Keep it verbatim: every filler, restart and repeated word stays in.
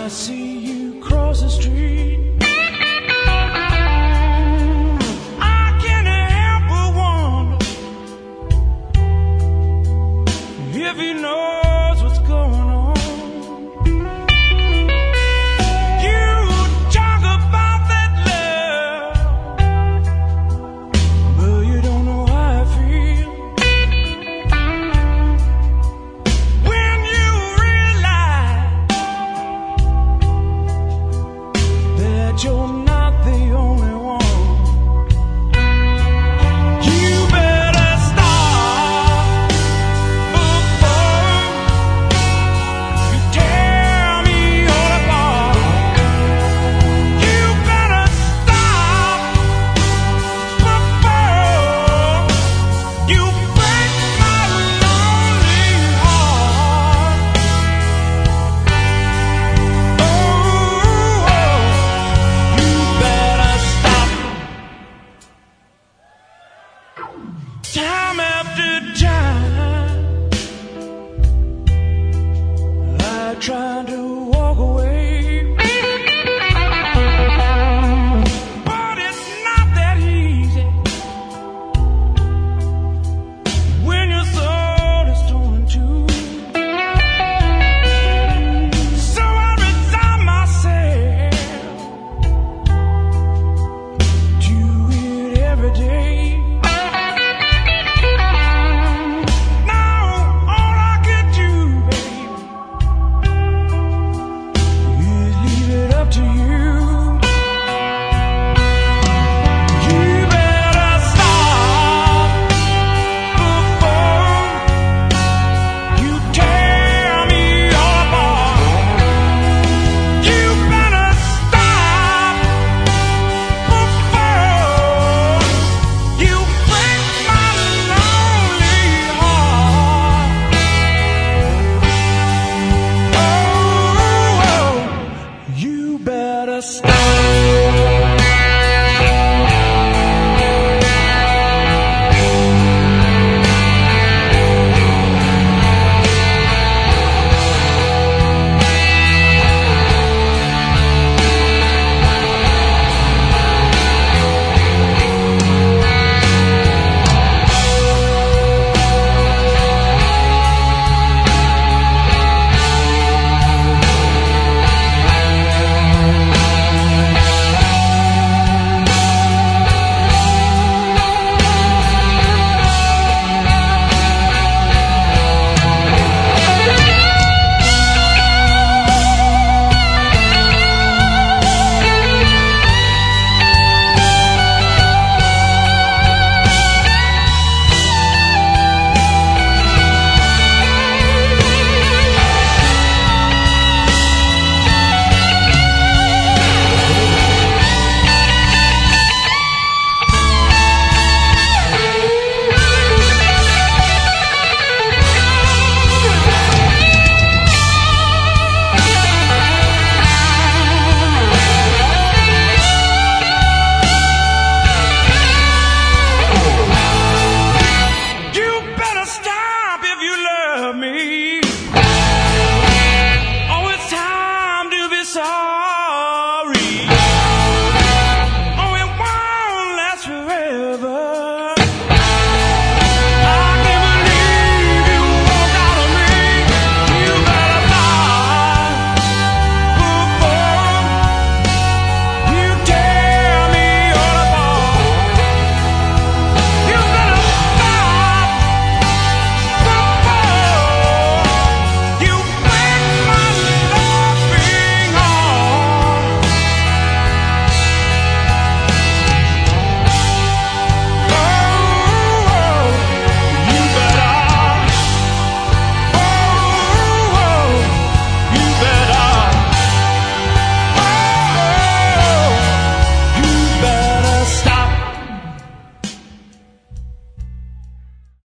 I see you cross the street, I can't help but wonder if he knows what's going on. You talk about that love, but you don't know how I feel. When you realize that you're not the only one, you better stop before you tear me all apart. You better stop before you break my lonely heart. Oh, you better stop. Time after time, I tried to walk away, but it's not that easy when your soul is torn in two. So I resign myself to it every day. Now all I can do, baby, is leave it up to you. You better stop before you tear me all apart. You better stop before you break my lonely heart. Oh, you better stop.